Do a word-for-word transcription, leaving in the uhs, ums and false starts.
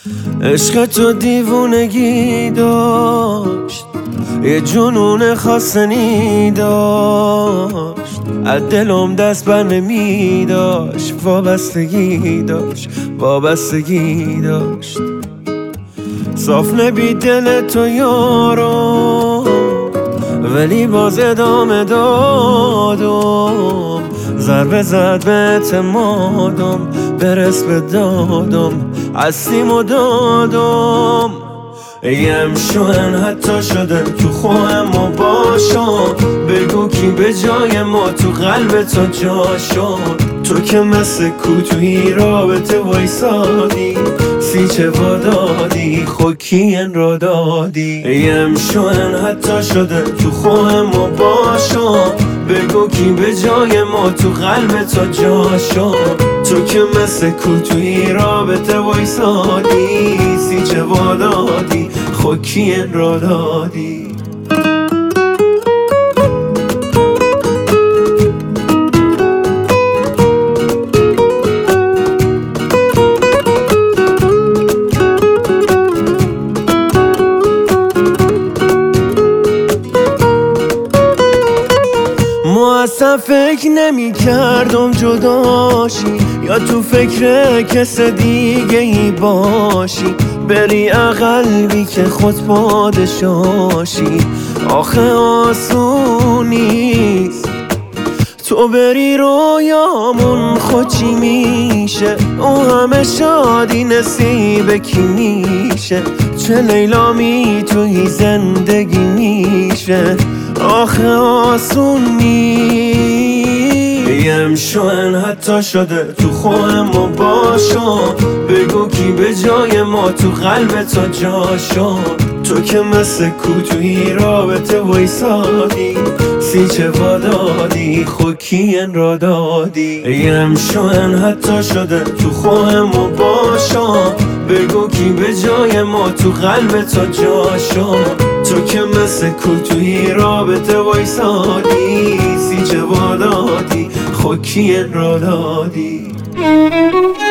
عشق تو دیوونگی داشت، یه جنون خاصنی داشت، از دلم دست بر نمی داشت، وابستگی داشت وابستگی داشت. صاف نبی دل تو یارو، ولی باز ادامه دادم، ضربه زد به اعتمادم، برس به دادم، هستیم و دادم. ایم شوهن حتی شده تو خوهم و باشم، بگو کی به جای ما تو قلب تو جا شد. تو که مثل کوتوی رابطه وایسادی، سیچه وادادی خود کین را دادی. ایم شوهن حتی شده تو خوهم و باشم، بگو کی به جای ما تو قلب تو جا شد. تو که مثل کوتوی رابطه وایسادی، سیچه وادادی خود کین را دادی. اصلا فکر نمی کردم جداشی، یا تو فکر کس دیگه ای باشی، بری قلبی که خود پادشاشی. آخه آسون نیست تو بری رویامون خود چی میشه، او همه شادی نصیب کی میشه، چه لیلا میتونی زندگی میشه. آخه آسون نیست. یم شوهن حتی شده تو خوهم و باشم، بگو کی به جای ما تو قلب تو جا شد. تو که مثل کوتوی رابطه وایسادی، سیچه وادادی خود کین را دادی. یم شوهن حتی شده تو خوهم و باشم، بگو کی به جای ما تو قلب تو جا شد. تو که مثل کوتوی رابطه وایسادی، سیچه وادادی خود کین را دادی.